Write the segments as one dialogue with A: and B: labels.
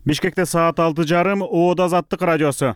A: Бишкекте саат 6:30 ООД Азаттык радиосу.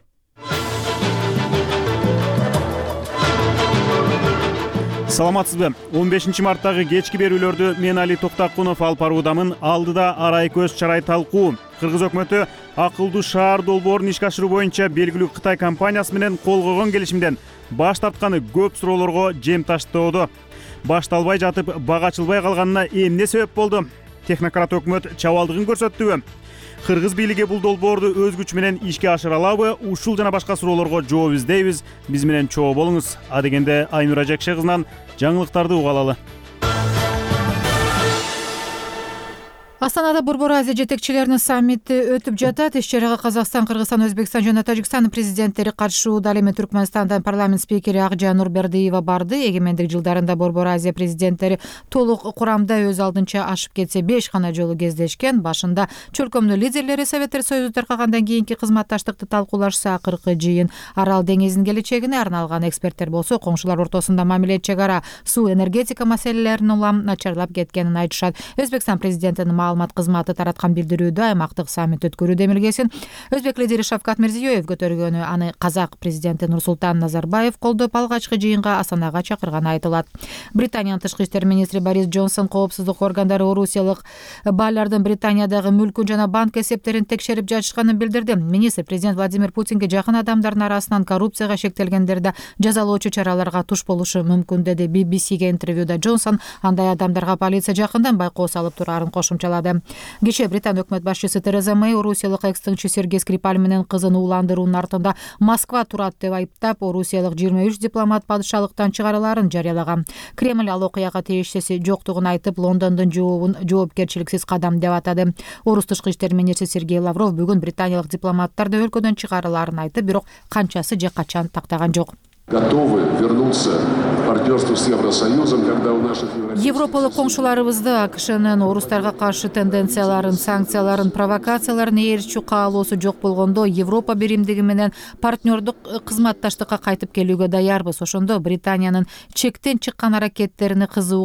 A: Саламатсызбы? 15 марттагы кечки берүүлөрдү мен Али Токтакунов алып баруудамын. Алдыда арай көз чарай талкуу. Кыргыз өкмөтү акылдуу шаар долбоорун ишке ашыруу боюнча белгилүү Кытай компаниясы менен кол койгон келишимден баш тартканы көп суроолорго жем таштоодо. Башталбай жатып бага ачылбай калганына эмне себеп болду? Технократ өкмөт чабалдыгын көрсөттүбү? Кыргыз бийлиги бул долбоорду өз күчү менен ишке ашыра алабы? Ушул жана башка суроолорго жооп издейбиз. Биз менен чогуу болуңуз. Адегенде Айнура Жакшы кызынан жаңылыктарды уга алалы.
B: Астанада Борбор Азия жетекчилеринин саммити өтүп жатат. Иш-чарага Казакстан, Кыргызстан, Өзбекстан жана Тажикстан президенттери катышууда. Ал эми Түркмөнстандан парламент спикери Акжан Нурбердиева барды. Эгемендик жылдарында Борбор Азия президенттери толук курамда өз алдынча ашып кетсе 5 гана жолу кездешкен. Башында чөлкөмдүү лидерлери Советтер Союзу таркагандан кийинки кызматташтыкты талкуулашса, акыркы жыйын Арал деңизинин келечегине арналган. Эксперттер болсо коңшулар ортосунда мамиле, чек-ара, суу, энергетика маселелеринин улам начарлап кеткенин айтышат. Өзбекстан президентинин маалымат кызматы тараткан билдирүүдө аймактык саммит өткөрүү демилгесин өзбек лидери Шавкат Мирзиёев көтөргөнү, аны казак президенти Нурсултан Назарбаев колдоп алгачкы жыйынга Астанага чакырганы айтылат. Британиянын тышкы иштер министри Борис Джонсон коопсуздук органдары орусиялык баалардын Британиядагы мүлкүн жана банк эсептерин текшерип жатышканын билдирди. Министр президент Владимир Путинге жакын адамдардын арасынан коррупцияга шектелгендерди жазалоочу чараларга туш болушу мүмкүн, деди BBC'ге интервьюда Джонсон. Андай адамдарга полиция жакындан байкоо салып турарын кошумчалады. Кечээ Британ өкмөт башчысы Тереза Мэй орусиялык экс-тыңчы Сергей Скрипаль менен кызын ууландыруунун артында Москва турат деп айыптап, орусиялык 23 дипломат падышалыктан чыгарыларын жарыялаган. Кремль ал окуяга тиешеси жоктугун айтып, Лондондун жообун жоопкерчиликсиз кадам деп атады. Орус тышкы иштер министри Сергей Лавров бүгүн британиялык дипломаттарды өлкөдөн чыгарыларын айтып, бирок канчасы же качан тактаган жок.
C: Готовы вернуться в партнерство с Евросоюзом, когда у наших
B: Европалык коңшуларыбызды АКШнын орустарга каршы тенденцияларын, санкцияларын, провокацияларын ээрчүү каалоосу жок болгондо Европа биримдиги менен партнердук кызматташтыкка кайтып келүүгө даярбыз. Ошондо Британиянын чектен чыккан аракеттерине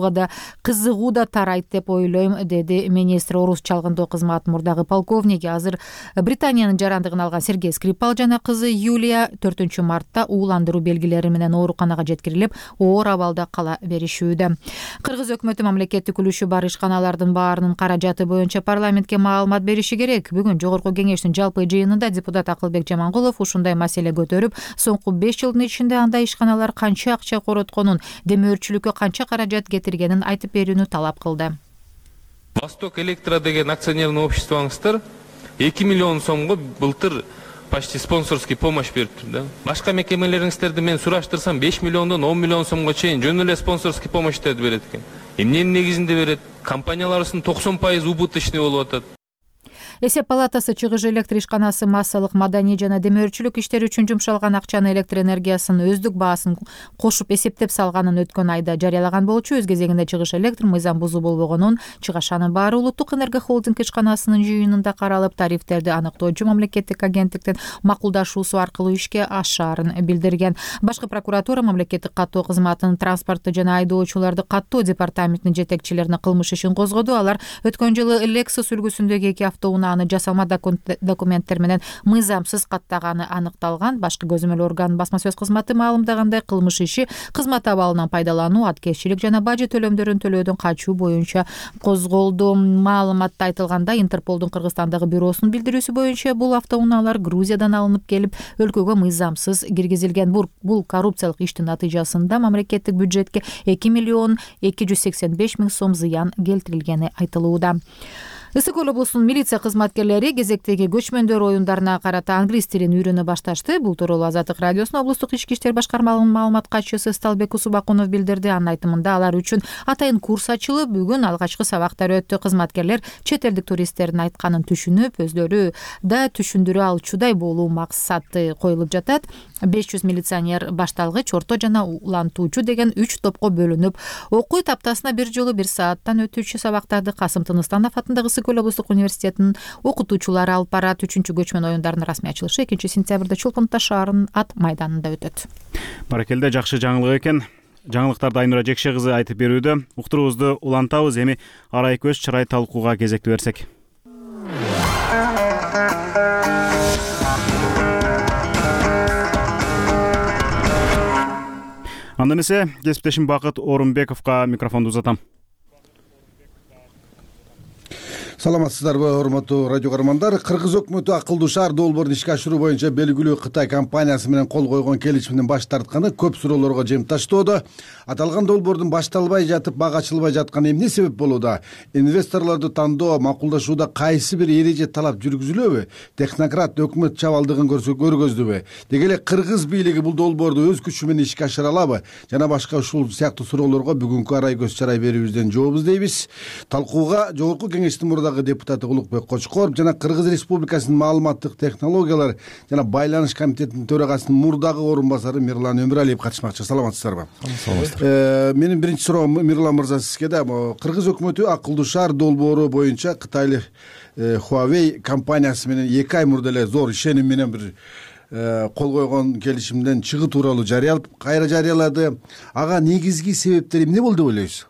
B: кызыгуу да тарайт деп ойлойм, деди министр. Орус чалгындоо кызматынын мурдагы полковниги, азыр Британиянын жарандыгын алган Сергей Скрипаль жана кызы Юлия 4 мартта ууландыруу белгилери менен ооруканага жеткирилип, оор абалда кала беришүүдө. Кыргыз өкмөтү мамлекеттик үлүшү бар ишканалардын баарынын каражаты боюнча парламентке маалымат бериши керек. Бүгүн жогорку кеңештин жалпы жыйынында депутат Акылбек Жамангулов ушундай маселе көтөрүп, соңку 5 жылдын ичинде андай ишканалар канча акча коротконун, демөөрчүлүккө канча каражат кетиргенин айтып берүүнү талап кылды.
D: Восток Электро деген акционерный обществоңуздар 2 миллион сомго былтыр почти спонсорский помощь бериптир да. Башка мекемелериңиздерди мен сураштырсам 5 миллиондон 10 миллион сомго чейин жөн эле спонсорский помощьтерди берет экен. Эмненин негизинде берет? Компанияларыбыздын 90% убыточный болуп атат.
B: Эсеп палатасы чыгыш электр ишканасы массалык маданий жана демөөрчүлүк иштери үчүн жумшалган акчаны электр энергиясынын өздүк баасын кошуп эсептеп салганын өткөн айда жарыялаган болчу. Өз кезегинде чыгыш электр мыйзам бузуу болбогонун, чыгашанын баары улуттук энерго холдинг ишканасынын жыйынында каралып, тарифтерди аныктоочу мамлекеттик агенттиктин макулдашуусу аркылуу ишке ашаарын билдирген. Башкы прокуратура мамлекеттик каттоо кызматынын транспортту жана айдоочуларды каттоо департаментинин жетекчилерине кылмыш ишин козгоду. Алар өткөн жылы Lexus үлгүсүндөгү 2 автоунаа жасалма документтер менен мыйзамсыз каттаганы аныкталган. Башкы көзөмөл органынын басма сөз кызматы маалымдагандай, кылмыш иши кызмат абалынан пайдалануу, аткезчилик жана бажы төлөмдөрүн төлөөдөн качуу боюнча козголду. Маалыматта айтылгандай, Интерполдун Кыргызстандагы бюросунун билдирүүсү боюнча бул автоунаалар Грузиядан алынып келип, өлкөгө мыйзамсыз киргизилген. Бул коррупциялык иштин натыйжасында мамлекеттик бюджетке 2 миллион 285 миң сом зыян келтирилгени айтылууда. Ысык Көл облусунун милиция кызматкерлери кезектеги көчмөндөр оюндарына карата англис тилин үйрөнө башташты. Бул тууралуу Азаттык радиосунун облустук ички иштер башкармалыгынын маалымат катчысы Сталбек Усубакунов билдирди. Анын айтымында алар үчүн атайын курс ачылып, бүгүн алгачкы сабактар өттү. Кызматкерлер чет элдик туристтердин айтканын түшүнүп, өздөрү да түшүндүрө алчудай болуу максаты коюлуп жатат. 500 милиционер башталгыч, орто жана улантуучу деген 3 топко бөлүнүп окуйт. Аптасына бир жолу 1 сааттан өтүүчү сабактарды Касым Тыныстанов атындагы Ысык Көл облустук университетинин окутуучулары алып барат. 3-чү көчмөн оюндарынын расмий ачылышы 2-сентябрда Чолпонта шаарынын ат майданында өтөт.
A: Баракелде, жакшы жаңылык экен. Жаңылыктарды Айнура Жакшы кызы айтып берүүдө. Уктуруубузду улантабыз. Эми арай көз чырай талкууга кезекти берсек. анда эмесе кесиптешим Бакыт Орунбековго микрофонду узатам.
E: Саламатсыздарбы, урматтуу радио көрөрмандар. Кыргыз өкмөтү акылдуу шаар долбоорун ишке ашыруу боюнча белгилүү Кытай компаниясы менен кол койгон келишимден баш тартканы көп суроолорго жем таштоодо. Аталган долбоордун башталбай жатып, бага ачылбай жатканы эмне себеп болууда? Инвесторлорду тандоо, макулдашууда кайсы бир эреже талап жүргүзүлөбү? Технократ өкмөт чабалдыгын көргөздүбү? Деги эле кыргыз бийлиги бул долбоорду өз күчү менен ишке ашыра алабы? Жана башка ушул сыяктуу суроолорго бүгүнкү арай көз чарай берүүбүздөн жооп издейбиз. Талкууга Жогорку Кеңештин мурдагы депутаты Улукбек Кочкоров жана Кыргыз Республикасынын маалыматтык технологиялар жана байланыш комитетинин төрагасынын мурдагы орун басары Мирлан Өмүралиев катышмакчы. Саламатсыздарбы? Менин биринчи суроом Мирлан мырза сизге да. Кыргыз өкмөтү акылдуу шаар долбоору боюнча Кытайлык Huawei компаниясы менен 2 ай мурда эле зор ишеним менен бир кол койгон келишимден чыгуу тууралуу жарыялап, кайра жарыялады. Ага негизги себептери эмне болду деп ойлойсуз?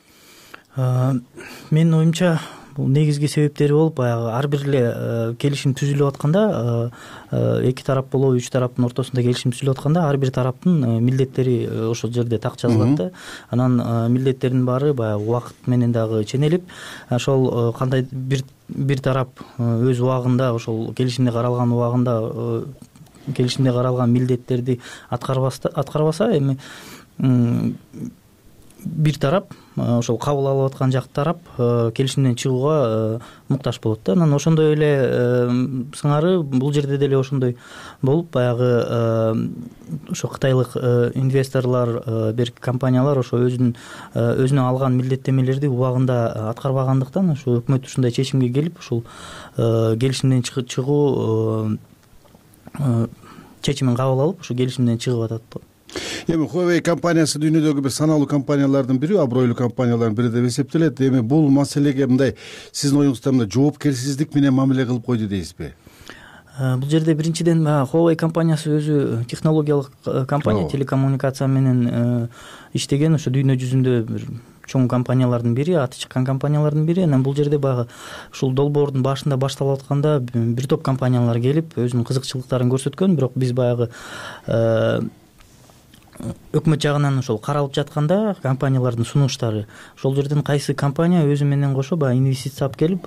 F: Менин оюмча бул негизги себептери болуп, баягы ар бир эле келишим түзүлүп атканда, эки тарап болобу, үч тараптын ортосунда келишим түзүлүп атканда, ар бир тараптын милдеттери ошол жерде так жазылат да. Анан милдеттердин баары баягы убакыт менен дагы ченелип, ошол кандай бир тарап өз убагында, ошол келишимде каралган убагында келишимде каралган милдеттерди аткарбаса, эми бир тарап, ошол кабыл алып аткан жак тарап келишимден чыгууга муктаж болот да. Анан ошондой эле сыңары бул жерде деле ошондой болуп, баягы ошо кытайлык инвесторлор, берки компаниялар ошо өзүнө алган милдеттемелерди убагында аткарбагандыктан, ошо өкмөт ушундай чечимге келип, ушул келишимден чыгуу чечимин кабыл алып, ошо келишимден чыгып атат.
E: Эми Huawei компаниясы дүйнөдөгү бир саналуу компаниялардын бири, абройлуу компаниялардын бири деп эсептелет. Эми бул маселеге мындай сиздин оюңузда мындай жоопкерсиздик менен мамиле кылып койду дейсизби?
F: Бул жерде биринчиден Huawei компаниясы өзү технологиялык компания, телекоммуникация менен иштеген, ошо дүйнө жүзүндө бир чоң компаниялардын бири, аты чыккан компаниялардын бири. Анан бул жерде баягы ушул долбоордун башында башталып атканда бир топ компаниялар келип өзүнүн кызыкчылыктарын көрсөткөн, бирок биз баягы өкмөт жагынан ошол каралып жатканда компаниялардын сунуштары, ошол жерден кайсы компания өзү менен кошо баягы инвестиция алып келип,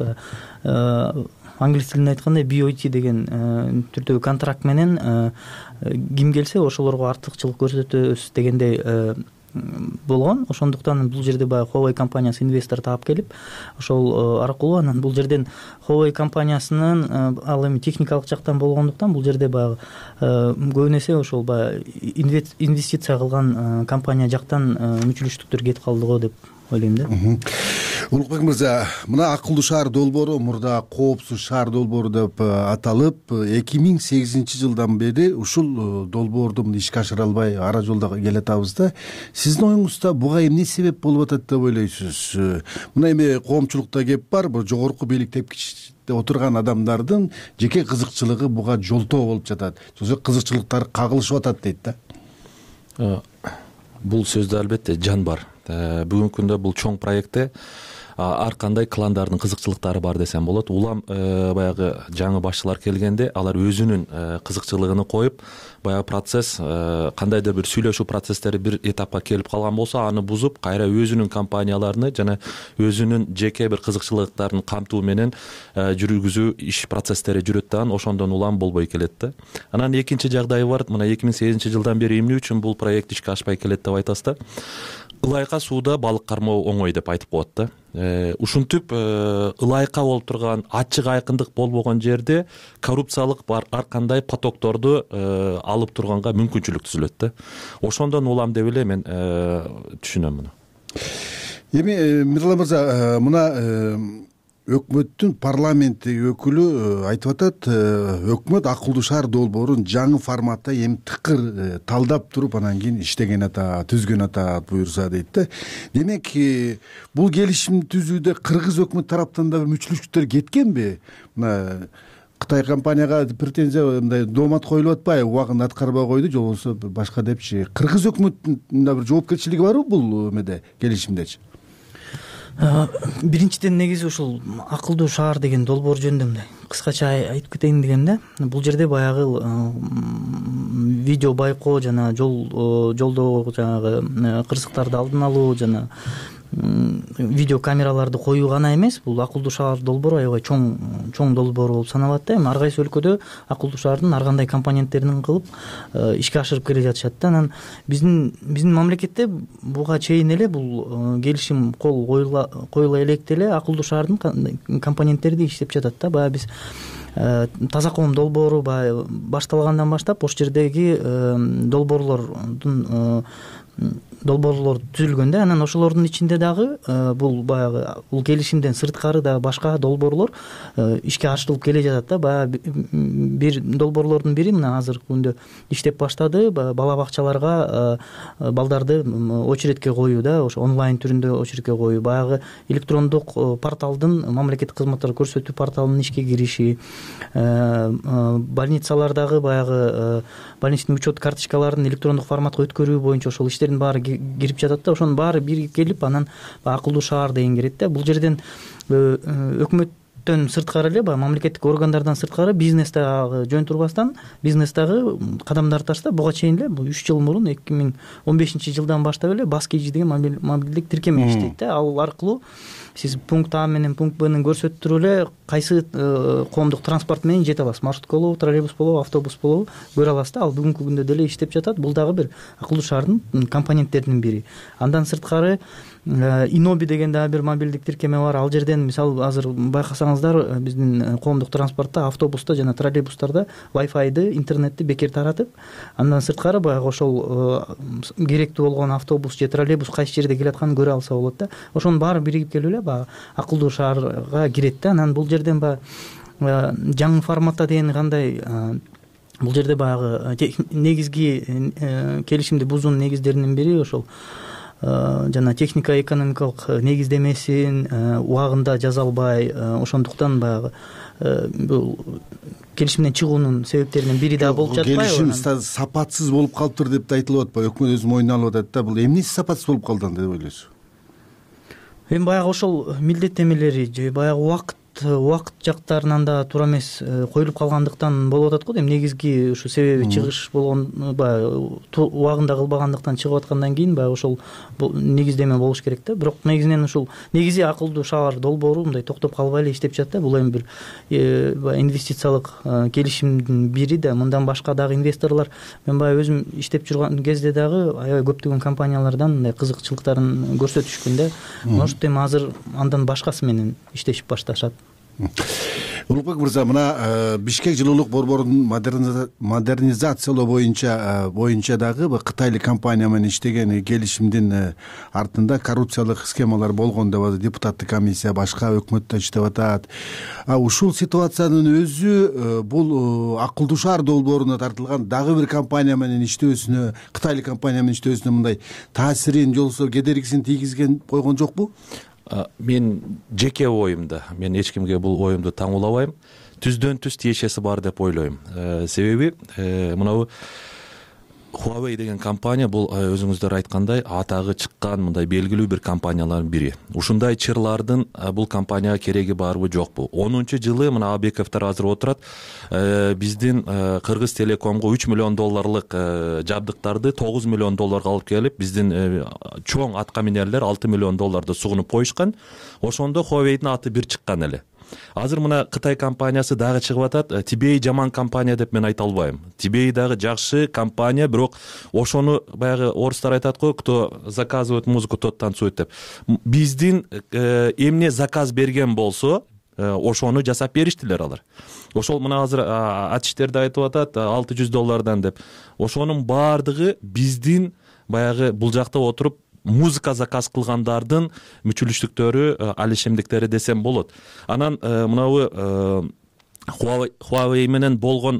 F: англис тилинде айтканда BOT деген түрдөгү контракт менен ким келсе ошолорго артыкчылык көрсөтөбүз дегендей болгон. Ошондуктан бул жерде баягы Huawei компаниясы инвестор таап келип, ошол аркылуу анан бул жерден Huawei компаниясынын ал эми техникалык жактан болгондуктан бул жерде баягы көбүн эсе ошол баягы инвестиция кылган компания жактан мүчүлүштүктөр кетип калды го деп ойлойм да.
E: Улукбек мырза, мына акылдуу шаар долбоору мурда коопсуз шаар долбоору деп аталып, 2008 жылдан бери ушул долбоорду ишке ашыра албай ара жолдо келатабыз да. Сиздин оюңузда буга эмне себеп болуп атат деп ойлойсуз? Мына эми коомчулукта кеп бар, бул жогорку бийлик тепкичте отурган адамдардын жеке кызыкчылыгы буга жолтоо болуп жатат. Жок кызыкчылыктары кагылышып атат дейт да.
G: Бул сөздө албетте жан бар. Бүгүнкү күндө бул чоң проектте ар кандай кландардын кызыкчылыктары бар десем болот. Улам баягы жаңы башчылар келгенде алар өзүнүн кызыкчылыгын коюп, баягы процесс кандайдыр бир сүйлөшүү процесстери бир этапка келип калган болсо, аны бузуп, кайра өзүнүн компанияларыны жана өзүнүн жеке бир кызыкчылыктарын камтуу менен жүргүзүү иш процесстери жүрөт да, ошондон улам болбой келет да. Анан экинчи жагдай бар. Мына 2008 жылдан бери эмне үчүн бул проект ишке ашпай келет деп айтасыз да. Ылайка сууда балык кармоо оңой деп айтып коет да. Ушинтип ылайка болуп турган, ачык айкындык болбогон жерде коррупциялык бар ар кандай потокторду алып турганга мүмкүнчүлүк түзүлөт да. Ошондон улам деп эле мен түшүнөм муну.
E: Эми Мирлан мырза, мына өкмөттүн парламенттеги өкүлү айтып атат, өкмөт акылдуу шаар долбоорун жаңы форматта эми тыкыр талдап туруп, анан кийин иштеген атат, түзгөн атат буюрса дейт да. Демек, бул келишим түзүүдө кыргыз өкмөт тараптан да бир мүчүлүштүктөр кеткенби? Мына Кытай компанияга претензия, мындай доомат коюлуп атпайбы, убагында аткарбай койду, же болбосо башка депчи. Кыргыз өкмөттүн да бир жоопкерчилиги барбы бул эмеде, келишимдечи?
F: Биринчиден негизи ушул акылдуу шаар деген долбоор жөнүндө мындай кыскача айтып кетейин дегем да. Бул жерде баягы видео байкоо жана жолдо жанагы кырсыктарды алдын алуу жана видео камераларды коюу гана эмес, бул акылдуу шаар долбоору аябай чоң долбоор болуп саналат да. Эми ар кайсы өлкөдө акылдуу шаардын ар кандай компоненттерин кылып ишке ашырып келе жатышат да. Анан биздин мамлекетте буга чейин эле бул келишим кол коюла электе эле акылдуу шаардын компоненттерди иштеп жатат да. Баягы биз таза коом долбоору баягы башталгандан баштап ошол жердеги долбоорлор түзүлгөн да. Анан ошолордун ичинде дагы бул баягы бул келишимден сырткары да башка долбоорлор ишке ашырылып келе жатат да. Баягы бир долбоорлордун бири мына азыркы күндө иштеп баштады. Бала бакчаларга балдарды очередке коюу да, ошо онлайн түрүндө очередке коюу, баягы электрондук порталдын, мамлекеттик кызматтар көрсөтүү порталынын ишке кириши, больницалардагы баягы больничный учет карточкаларын электрондук форматка өткөрүү боюнча ошол иштердин баары кирип жатат да. Ошонун баары биригип келип анан акылдуу шаар деген кирет да. Бул жерден өкмөттөн сырткары эле баягы мамлекеттик органдардан сырткары бизнес дагы жөн турбастан, бизнес дагы кадамдар ташта. Буга чейин эле 3 жыл мурун 2015-жылдан баштап эле Баскейж деген мобилдик тиркеме иштейт да. Ал аркылуу сиз пункт А менен пункт Б'нин көрсөтүп эле кайсы коомдук транспорт менен жете аласыз. Маршрутка болобу, троллейбус болобу, автобус болобу көрө аласыз да. Ал бүгүнкү күндө деле иштеп жатат. Бул дагы бир акылдуу шаардын компоненттеринин бири. Андан сырткары Иноби деген дагы бир мобилдик тиркеме бар. Ал жерден мисалы азыр байкасаңыздар биздин коомдук транспортто, автобуста жана троллейбустарда Wi-Fi'ды, интернетти бекер таратып, андан сырткары баягы ошол керектүү болгон автобус же троллейбус кайсы жерде келатканын көрө алса болот да. Ошонун баары биригип келип эле баягы акылдуу шаарга кирет да. Анан бул жерден баягы жаңы форматта дегени кандай? Бул жерде баягы негизги келишимди бузуунун негиздеринин бири ошол жана техника экономикалык негиздемесин убагында жаза албай, ошондуктан баягы бул келишимден чыгуунун себептеринин бири да болуп жатпайбы?
E: Келишим сапатсыз болуп калыптыр деп да айтылып атпайбы? Өкмөт өзү мойнуна алып атат да. Бул эмнеси сапатсыз болуп калды деп ойлойсуз?
F: Эми баягы ошол милдеттемелери же баягы убакыт жактарынан да туура эмес коюлуп калгандыктан болуп атат го. Эми негизги ушу себеби чыгыш болгон баягы убагында кылбагандыктан чыгып аткандан кийин баягы ошол негиздеме болуш керек да. Бирок негизинен ушул негизи акылдуу шаар долбоору мындай токтоп калбай эле иштеп жатат да. Бул эми бир инвестициялык келишимдин бири да. Мындан башка дагы инвесторлор, мен баягы өзүм иштеп жүргөн кезде дагы аябай көптөгөн компаниялардан мындай кызыкчылыктарын көрсөтүшкөн да. Может эми азыр андан башкасы менен иштешип башташат.
E: Улукбек мырза, мына Бишкек жылуулук борборун модернизациялоо боюнча дагы кытайлык компания менен иштеген келишимдин артында коррупциялык схемалар болгон деп депутаттык комиссия, башка өкмөттө иштеп атат. Ушул ситуациянын өзү бул акылдуу шаар долбооруна тартылган дагы бир компания менен иштөөсүнө, кытайлык компания менен иштөөсүнө мындай таасирин, жолсо кедергисин тийгизген койгон жокпу?
G: Мен жеке оюмда, мен эч кимге бул оюмду таңуулабайм. Түздөн түз тиешеси бар деп ойлойм. Себеби мынабу Huawei деген компания бул өзүңүздөр айткандай атагы чыккан мындай белгилүү бир компаниялардын бири. Ушундай чырлардын бул компанияга кереги барбы жокпу? 10-жылы мына Абековдор азыр отурат. Биздин Кыргыз Телекомго $3 миллион жабдыктарды $9 миллион алып келип, биздин чоң аткаминерлер $6 миллион сугунуп коюшкан. Ошондо Huawei'дин аты бир чыккан эле. Азыр мына Кытай компаниясы дагы чыгып атат. Тибей жаман компания деп мен айта албайм. Тибей дагы жакшы компания, бирок ошону баягы орустар айтат го, кто заказывает музыку, тот танцует деп. Биздин эмне заказ берген болсо, ошону жасап бериштилер алар. Ошол мына азыр атиштерде айтып атат $600 деп. Ошонун баардыгы биздин баягы бул жакта отуруп музыка заказ кылгандардын мүчүлүштүктөрү, алишемдиктери десем болот. Анан мынабу Huawei менен болгон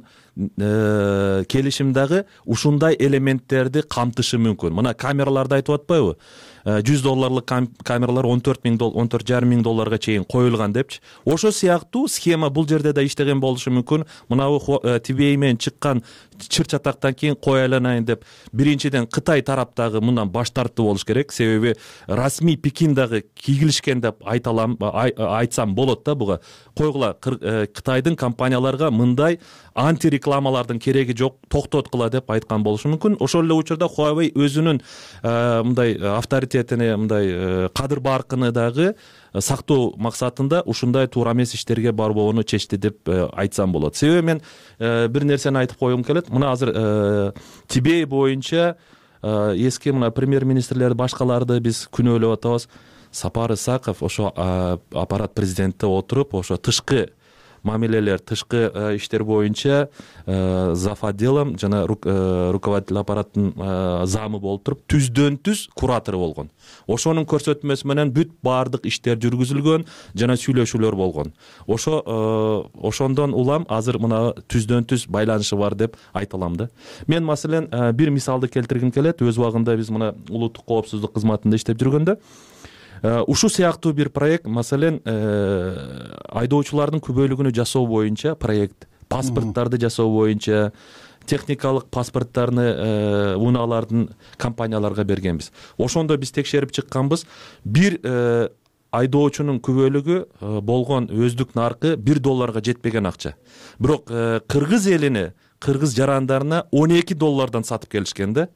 G: келишим дагы ушундай элементтерди камтышы мүмкүн. Мына камераларды айтып атпайбы? $100 камералар $14,5 миң чейин коюлган депчи. Ошо сыяктуу схема бул жерде да иштеген болушу мүмкүн. Мынабу Тибей менен чыккан чыр-чатактан кийин кой айланайын деп биринчиден Кытай тараптагы мындан баш тартты болуш керек. Себеби расмий Пекин дагы кийгилишкен деп айтсам болот да буга. Койгула Кытайдын компанияларга мындай антиреклама рекламалардын кереги жок, токтоткула деп айткан болушу мүмкүн. Ошол эле учурда Huawei өзүнүн мындай авторитетине, мындай кадыр баркыны дагы сактоо максатында ушундай туура эмес иштерге барбоону чечти деп айтсам болот. Себеби мен бир нерсени айтып койгум келет. Мына азыр Тибей боюнча эски мына премьер-министрлер башкаларды биз күнөөлөп атабыз. Сапар Исаков ошо аппарат президентте отуруп, ошо тышкы мамилелер, тышкы иштер боюнча зав. Отделом жана руководитель аппараттын замы болуп туруп, түздөн түз куратору болгон. Ошонун көрсөтмөсү менен бүт баардык иштер жүргүзүлгөн жана сүйлөшүүлөр болгон. Ошондон улам азыр мына түздөн түз байланышы бар деп айта алам да. Мен маселен бир мисалды келтиргим келет. Өз убагында биз мына улуттук коопсуздук кызматында иштеп жүргөндө ушул сыяктуу бир проект, маселен, айдоочулардын күбөлүгүнү жасоо боюнча проект, паспорттарды жасоо боюнча, техникалык паспорттарны унаалардын компанияларга бергенбиз. Ошондо биз текшерип чыкканбыз, бир айдоочунун күбөлүгү болгон өздүк наркы $1 жетпеген акча. Бирок кыргыз элине, кыргыз жарандарына $12 сатып келишкен да.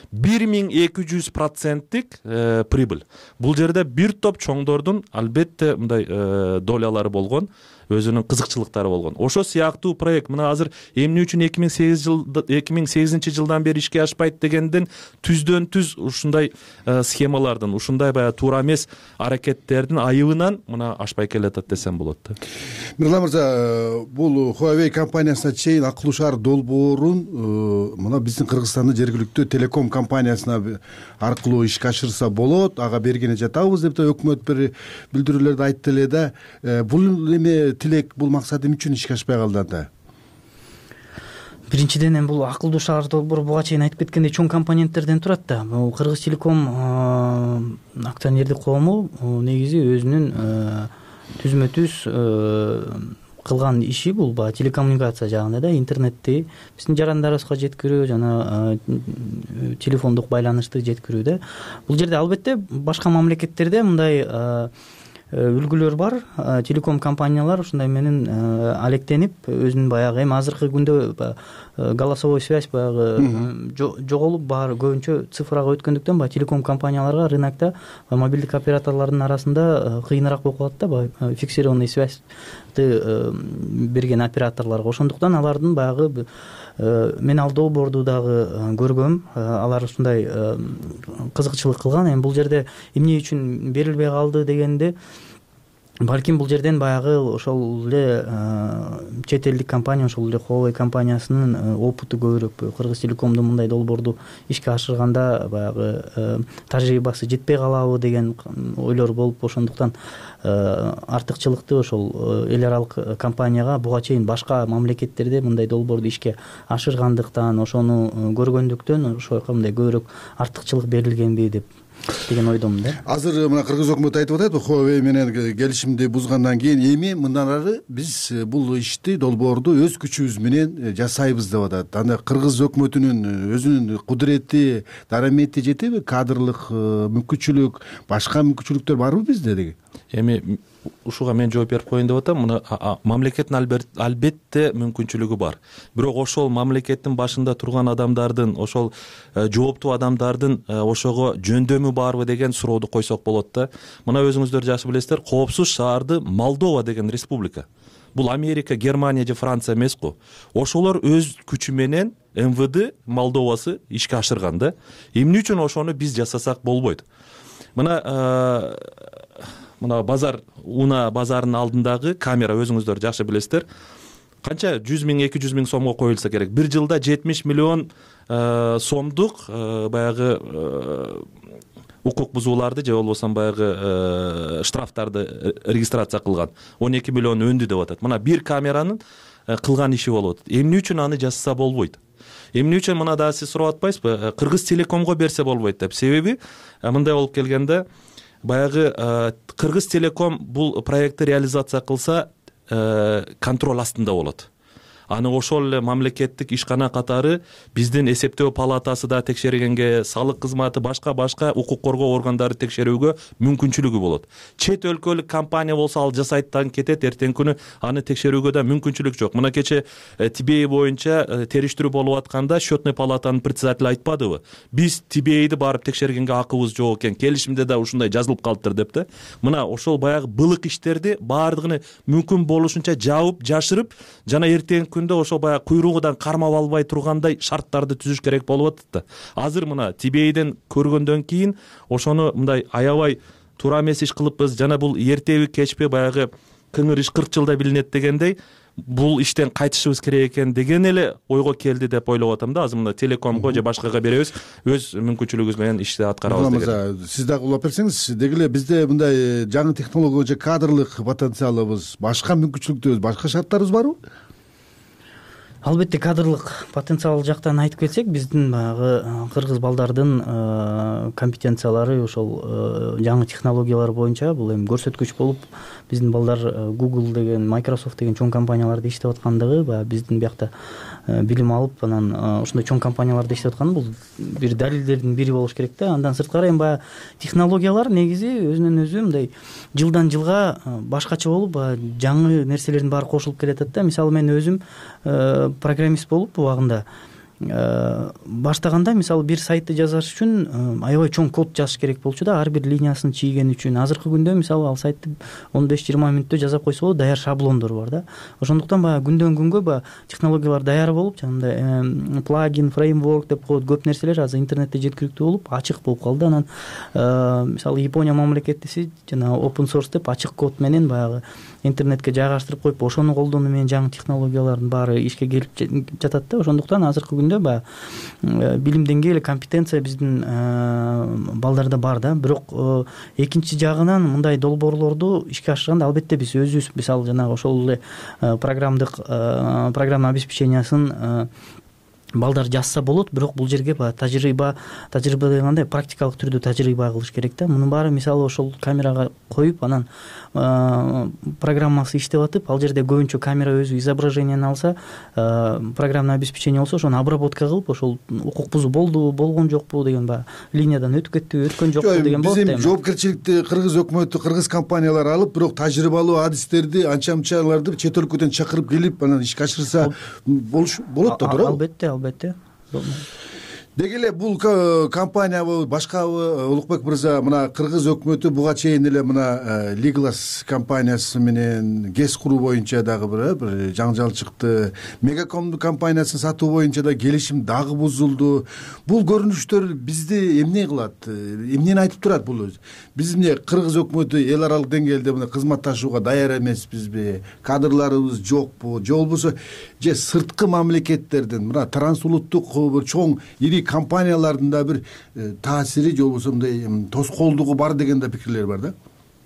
G: 1200%-тик прибыль. Бул жерде бир топ чоңдордун албетте мындай долялары болгон, өзүнүн кызыкчылыктары болгон. Ошо сыяктуу проект мына азыр эмне үчүн 2008 жылдан бери ишке ашпайт дегенден түздөн түз ушундай схемалардын, ушундай баягы туура эмес аракеттердин айыбынан мына ашпай келатат десем болот да.
E: Мирлан мырза, бул Huawei компаниясына чейин акылуу шаар долбоорун мына биздин Кыргызстандын жергиликтүү телеком компаниясына аркылуу ишке ашырса болот, ага бергене жатабыз деп да өкмөт бир билдирүүлөрдө айтты эле да. Бул эме тилек, бул максат эмне үчүн ишке ашпай калды анда?
F: Биринчиден эми бул акылдуу шаар долбоору буга чейин айтып кеткендей чоң компоненттерден турат да. Бул Кыргыз Телеком акционердик коому негизи өзүнүн түзмө-түз кылган иши бул баягы телекоммуникация жагында да, интернетти биздин жарандарыбызга жеткирүү жана телефондук байланышты жеткирүү да. Бул жерде албетте башка мамлекеттерде мындай үлгүлөр бар. Телеком компаниялар ушундай менен алектенип, өзүнүн баягы эми азыркы күндө голосовой связь баягы жоголуп, баары көбүнчө цифрага өткөндүктөн баягы телеком компанияларга рынокто мобилдик операторлордун арасында кыйыныраак болуп калат да, баягы фиксированный связьты берген операторлорго. Ошондуктан алардын баягы мен ал долбоорду дагы көргөм, алар ушундай кызыкчылык кылган. Эми бул жерде эмне үчүн берилбей калды дегенде, балким бул жерден баягы ошол эле чет элдик компания, ошол эле Huawei компаниясынын опыту көбүрөөк. Кыргыз Телекомдун мындай долбоорду ишке ашырганда баягы тажрыйбасы жетпей калабы деген ойлор болуп, ошондуктан артыкчылыкты ошол эл аралык компанияга буга чейин башка мамлекеттерде мындай долбоорду ишке ашыргандыктан, ошону көргөндүктөн ошого мындай көбүрөөк артыкчылык берилгенби деп деген ойдомун да. Азыр
E: мына Кыргыз өкмөтү айтып атат, Huawei менен келишимди бузгандан кийин эми мындан ары биз бул ишти, долбоорду өз күчүбүз менен жасайбыз деп атат. Анда Кыргыз өкмөтүнүн өзүнүн кудурети, дарамети жетеби? Кадрлык мүмкүнчүлүк, башка мүмкүнчүлүктөр барбы бизде деги?
G: Эми ушуга мен жооп берип коеюн деп атам. Мына мамлекеттин албетте мүмкүнчүлүгү бар. Бирок ошол мамлекеттин башында турган адамдардын, ошол жооптуу адамдардын ошого жөндөмү барбы деген сурооду койсок болот да. Мына өзүңүздөр жакшы билесиздер, коопсуз шаарды Молдова деген республика. Бул Америка, Германия же Франция эмес го. Ошолор өз күчү менен МВД Молдовасы ишке ашырган да. Эмне үчүн ошону биз жасасак болбойт? Мына базар, уна базарынын алдындагы камера, өзүңүздөр жакшы билесиздер, канча 100 миң, 200 миң сомго коюлса керек. Бир жылда 70 миллион сомдук баягы укук бузууларды же болбосо баягы штрафтарды регистрация кылган. 12 миллион өндү деп атат. Мына бир камеранын кылган иши болуп атат. Эмне үчүн аны жасаса болбойт? Эмне үчүн мына дагы сиз сурап атпайсызбы? Кыргыз Телекомго берсе болбойт деп. Себеби мындай болуп келгенде, баягы Кыргыз Телеком бул проектти реализация кылса контроль астында болот. аны ошол эле мамлекеттик ишкана катары биздин эсептөө палатасы да текшергенге, салык кызматы, башка укук коргоо органдары текшерүүгө мүмкүнчүлүгү болот. Чет өлкөлүк компания болсо ал жасайттан кетет, эртең күнү аны текшерүүгө да мүмкүнчүлүк жок. Мына кече TBA боюнча териштирүү болуп атканда счетный палатанын председатели айтпадыбы? Биз TBA'ди барып текшергенге акыбыз жок экен, келишимде да ушундай жазылып калыптыр деп да. Мына ошол баягы былык иштерди баардыгын мүмкүн болушунча жабып, жашырып, жана эртең күндө ошол баягы куйругудан кармап албай тургандай шарттарды түзүш керек болуп атат да. Азыр мына TBA'ден көргөндөн кийин ошону мындай аябай туура эмес иш кылыппыз, жана бул эртеби кечпи баягы кыңыр иш 40 жылда билинет дегендей, бул иштен кайтышыбыз керек экен деген эле ойго келди деп ойлоп атам да. Азыр мына телекомго же башкага беребиз, өз мүмкүнчүлүгүбүз менен ишти аткарабыз деген.
E: Сиз дагы улап берсеңиз, деги эле бизде мындай жаңы технология боюнча кадрлык потенциалыбыз, башка мүмкүнчүлүктөрүбүз, башка шарттарыбыз барбы?
F: Албетте кадрлык потенциал жактан айтып келсек, биздин баягы кыргыз балдардын компетенциялары ошол жаңы технологиялар боюнча бул эми көрсөткүч болуп, биздин балдар Google деген, Microsoft деген чоң компанияларда иштеп аткандыгы, баягы биздин биякта билим алып, анан ошондой чоң компанияларда иштеп атканы бул бир далилдердин бири болуш керек да. Андан сырткары эми баягы технологиялар негизи өзүнөн өзү мындай жылдан жылга башкача болуп, жаңы нерселердин баары кошулуп келатат да. Мисалы мен өзүм программист болуп убагында баштаганда, мисалы бир сайтты жазаш үчүн аябай чоң код жазыш керек болчу да, ар бир линиясын чийген үчүн. Азыркы күндө мисалы ал сайтты 15-20 мүнөттө жазап койсо болот, даяр шаблондор бар да. Ошондуктан баягы күндөн күнгө баягы технологиялар даяр болуп, жанагындай плагин, фреймворк деп коет, көп нерселер азыр интернетте жеткиликтүү болуп, ачык болуп калды. Анан мисалы Япония мамлекетиси жана open source деп ачык код менен баягы интернетке жайгаштырып коюп, ошону колдонуу менен жаңы технологиялардын баары ишке келип жатат да. Ошондуктан азыркы күндө баягы билим деңгээли, компетенция биздин балдарда бар да. Бирок экинчи жагынан мындай долбоорлорду ишке ашырганда албетте биз өзүбүз, мисалы жанагы ошол эле программа обеспечениясын балдар жазса болот, бирок бул жерге тажрыйба дегенде практикалык түрдө тажрыйба кылыш керек да. Мунун баары мисалы ошол камерага коюп, анан программасы иштеп атып, ал жерде көбүнчө камера өзү изображениени алса, программный обеспечение болсо ошону обработка кылып, ошол укук бузуу болду, болгон жокпу деген баягы линиядан өтүп кеттиби, өткөн жокпу деген болот да.
E: Биз жоопкерчиликти кыргыз өкмөтү, кыргыз компаниялары алып, бирок тажрыйбалуу адистерди, анча-мынчаларды чет өлкөдөн чакырып келип, анан ишке ашырса болот да, туурабы? Албетте. Деги эле бул компаниябы, башкабы, Улукбек мырза, мына кыргыз өкмөтү буга чейин эле мына Legolas компаниясы менен ГЭС куруу боюнча дагы бир жаңжал чыкты. Мегаком компаниясын сатуу боюнча да келишим дагы бузулду. Бул көрүнүштөр бизди эмне кылат? Эмнени айтып турат бул өзү? Биз эмне кыргыз өкмөтү эл аралык деңгээлде мына кызматташууга даяр эмеспизби? Кадрларыбыз жокпу? Же болбосо же сырткы мамлекеттердин мына трансулуттук бир чоң ири компаниялардын да бир таасири же болбосо мындай тоскоолдугу бар деген да пикирлер бар да.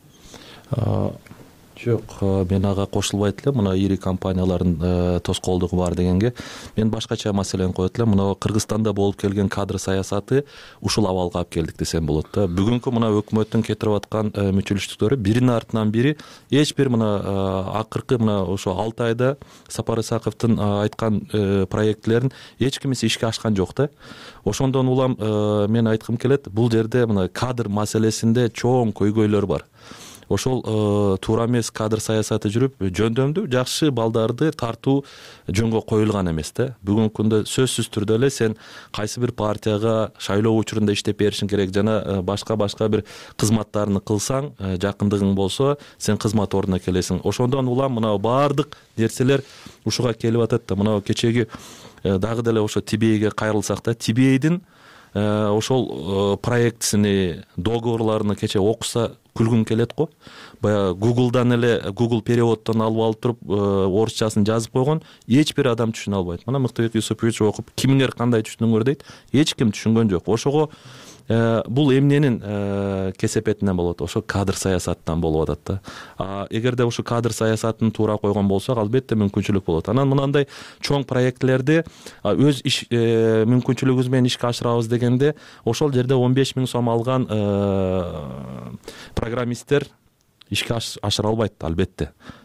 G: Жок, мен ага кошулбайт элем. Мына ири компаниялардын тоскоолдугу бар дегенге мен башкача маселени коет элем. Мына Кыргызстанда болуп келген кадр саясаты ушул абалга алып келдик десем болот да. Бүгүнкү мына өкмөттүн кетирип аткан мүчөлүштүктөрү биринин артынан бири эч бир мына акыркы мына ошо 6 айда Сапар Исаковдун айткан проектлерин эч кимиси ишке ашкан жок да. Ошондон улам мен айткым келет, бул жерде мына кадр маселесинде чоң көйгөйлөр бар. Ошол туура эмес кадр саясаты жүрүп, жөндөмдүү жакшы балдарды тартуу жөнгө коюлган эмес да. Бүгүнкү күндө сөзсүз түрдө эле сен кайсы бир партияга шайлоо учурунда иштеп беришиң керек, жана башка бир кызматтарны кылсаң, жакындыгың болсо, сен кызмат ордуна келесиң. Ошондон улам мына баардык нерселер ушуга келип атат да. Мына кечеги дагы деле ошо TBA'ге кайрылсак да, TBA'дин ошол проектисини, договорларыны кече окуса күлгүм келет го. Баягы Google'дан эле, Google переводдон алып туруп, орусчасын жазып койгон, эч бир адам түшүнө албайт. Мына Мыктыбек Юсупович окуп, кимиңер кандай түшүндүңөр дейт, эч ким түшүнгөн жок. Ошого бул эмненин кесепетинен болот? Ошо кадр саясаттан болуп атат да. Эгерде ошо кадр саясатын туура койгон болсок, албетте мүмкүнчүлүк болот. Анан мынандай чоң проектлерди өз мүмкүнчүлүгүбүз менен ишке ашырабыз дегенде, ошол жерде 15 000 сом алган программисттер ишке ашыра албайт албетте.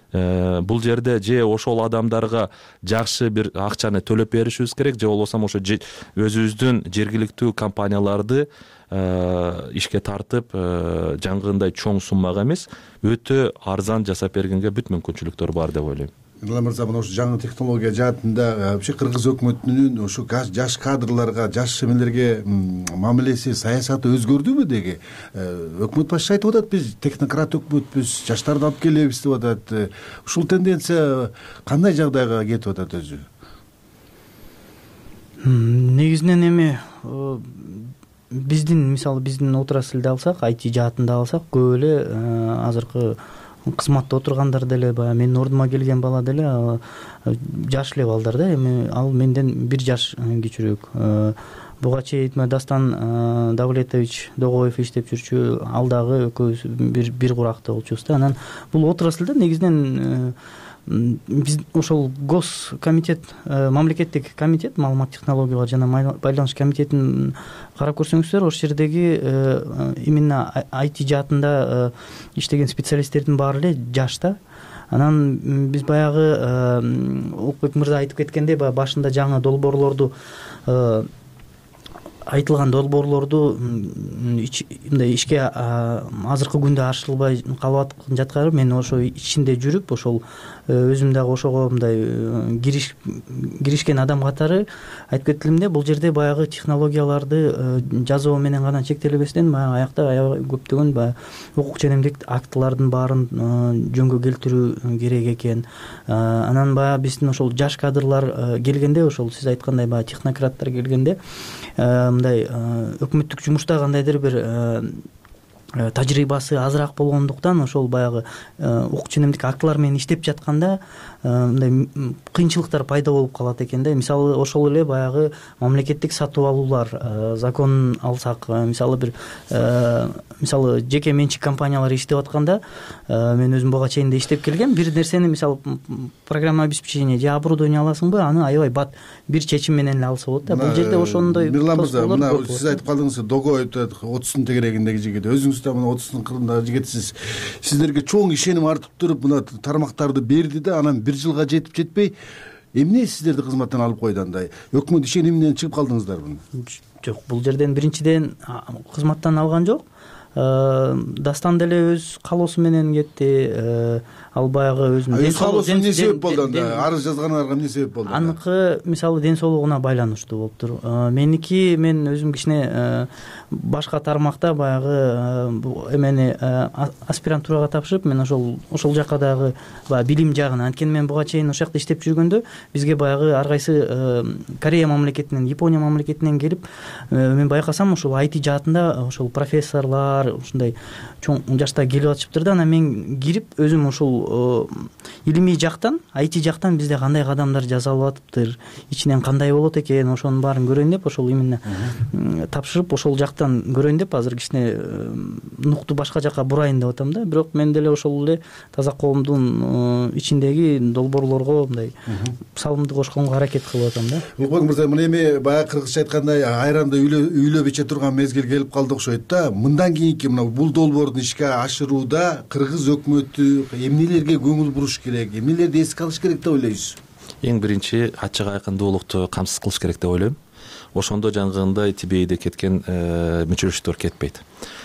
G: бул жерде же ошол адамдарга жакшы бир акчаны төлөп беришибиз керек, же болбосо ошо өзүбүздүн жергиликтүү компанияларды ишке тартып жаңгындай чоң суммага эмес, өтө арзан жасап бергенге бүт мүмкүнчүлүктөр бар деп ойлойм.
E: Мирлан мырза, мына ошо жаңы технология жаатында вообще кыргыз өкмөтүнүн ошо жаш кадрларга, жаш эмелерге мамилеси, саясаты өзгөрдүбү деги? Өкмөт башчысы айтып атат, биз технократ өкмөтпүз, жаштарды алып келебиз деп атат. Ушул тенденция кандай жагдайга кетип атат өзү?
F: Негизинен эми биздин, мисалы биздин отрасльди алсак, IT жаатында алсак, көп эле азыркы кызматта отургандар деле, баягы менин ордума келген бала деле жаш эле балдар да, эми ал менден 1 жаш кичүүрөөк. Буга чейин Дастан Давлетович Догоев иштеп жүрчү, ал дагы экөөбүз бир куракта болчубуз да. Анан бул отрасльда негизинен биз ошол гос комитет, мамлекеттик комитет, маалымат технологиялар жана байланыш комитетин карап көрсөңүздөр, ошол жердеги именно IT жаатында иштеген специалисттердин баары эле жаш да. Анан биз баягы Улукбек мырза айтып кеткендей, баягы башында жаңы долбоорлорду, айтылган долбоорлорду мындай ишке азыркы күндө ашырылбай калып жаткары, мен ошо ичинде жүрүп, ошол өзүм дагы ошого мындай киришкен адам катары айтып кеткенимде, бул жерде баягы технологияларды жазуу менен гана чектелбестен, баягы аякта аябай көптөгөн баягы укук ченемдик актылардын баарын жөнгө келтирүү керек экен. Анан баягы биздин ошол жаш кадрлар келгенде, ошол сиз айткандай баягы технократтар келгенде, мындай өкмөттүк жумушта кандайдыр бир тажрыйбасы азыраак болгондуктан, ошол баягы укук ченемдик актылар менен иштеп жатканда мындай кыйынчылыктар пайда болуп калат экен да. Мисалы ошол эле баягы мамлекеттик сатып алуулар законун алсак, мисалы жеке менчик компаниялар иштеп атканда, мен өзүм буга чейин да иштеп келгем, бир нерсени, мисалы программа обеспечение же оборудование аласыңбы, аны аябай бат бир чечим менен эле алса болот да. Бул жерде ошондой
E: Мирлан мырза, мына сиз айтып калдыңыз, Догоев 30 тегерегиндеги жигит, өзүңүз да мына 30 кырындагы жигитсиз. Сиздерге чоң ишеним артып туруп мына тармактарды берди да, анан 1 жылга жетип жетпей эмне сиздерди кызматтан алып койду андай? Өкмөт ишениминен чыгып калдыңыздарбы?
F: Жок, бул жерден биринчиден кызматтан алган жок. Дастан деле өз калоосу менен кетти. Ал баягы өзүнүн
E: ден соолугу эмне себеп болду анда? Арыз жазгандарга эмне себеп болду?
F: Аныкы мисалы ден соолугуна байланыштуу болуптур. Меники, мен өзүм кичине башка тармакта баягы эмени аспирантурага тапшырып, мен ошол жакка дагы баягы билим жагын, анткени мен буга чейин ошол жакта иштеп жүргөндө бизге баягы ар кайсы Корея мамлекетинен, Япония мамлекетинен келип, мен байкасам ошол IT жаатында ошол профессорлар ушундай чоң жашта келип атышыптыр да. Анан мен кирип өзүм ошол илимий жактан, IT жактан бизде кандай кадамдар жасалып атыптыр, ичинен кандай болот экен, ошонун баарын көрөйүн деп, ошол именно тапшырып ошол жактан көрөйүн деп, азыр кичине нукту башка жакка бурайын деп атам да. Бирок мен деле ошол эле таза коомдун ичиндеги долбоорлорго мындай салымды кошконго аракет кылып атам да.
E: Улукбек мырза, мына эми баягы кыргызча айткандай айранды үйлөп иче турган мезгил келип калды окшойт да. Мындан кийинки мына бул долбоордун ишке ашырууда кыргыз өкмөтү эмнелерге көңүл буруш керек, эмнелерди эске алыш керек деп ойлойсуз?
G: Эң биринчи ачык айкындуулукту камсыз кылыш керек деп ойлойм. Ошондо жаңгындай тибейде кеткен мүчөлүштөр кетпейт.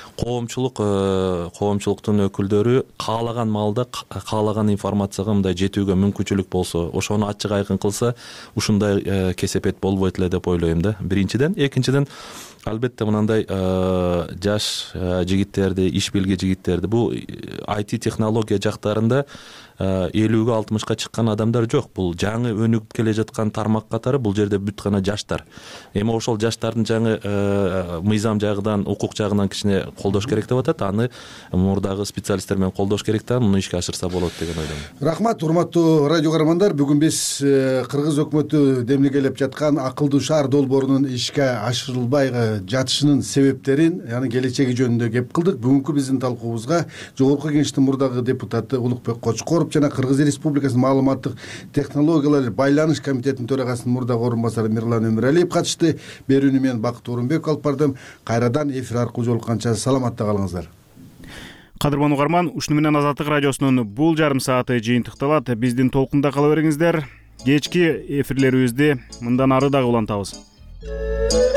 G: Коомчулуктун өкүлдөрү каалаган маалда каалаган информацияга мындай жетүүгө мүмкүнчүлүк болсо, ошону ачык айкын кылса, ушундай кесепет болбойт эле деп ойлойм да. Биринчиден, экинчиден, албетте мынандай жаш жигиттерди, иш билги жигиттерди, бул IT технология жактарында 50-60-ка чыккан адамдар жок. Бул жаңы өнүгүп келе жаткан тармак катары, бул жерде бүт гана жаштар. Эми ошол жаштардын жаңы мыйзам жагынан, укук жагынан кичине колдош керек деп атат. Аны мурдагы специалисттер менен колдош керек да, муну ишке ашырса болот деген ойдомун.
E: Рахмат, урматтуу радио көрөрмандар. Бүгүн биз кыргыз өкмөтү демилгелеп жаткан акылдуу шаар долбоорунун ишке ашырылбай жатышынын себептерин, яны келечеги жөнүндө кеп кылдык. Бүгүнкү биздин талкуубузга Жогорку Кеңештин мурдагы депутаты Улукбек Кочкоров жана Кыргыз Республикасынын маалыматтык технологиялар байланыш комитетинин төрагасынын мурдагы орун басары Мирлан Өмүралиев катышты. Берүүнү мен Бакыт Орунбеков алып бардым. Кайрадан эфир аркылуу жолукканча саламатта калыңыздар.
A: кадырман угарман, ушуну менен Азаттык радиосунун бул жарым сааты жыйынтыкталат. Биздин толкунда кала бериңиздер. Кечки эфирлерибизди мындан ары дагы улантабыз.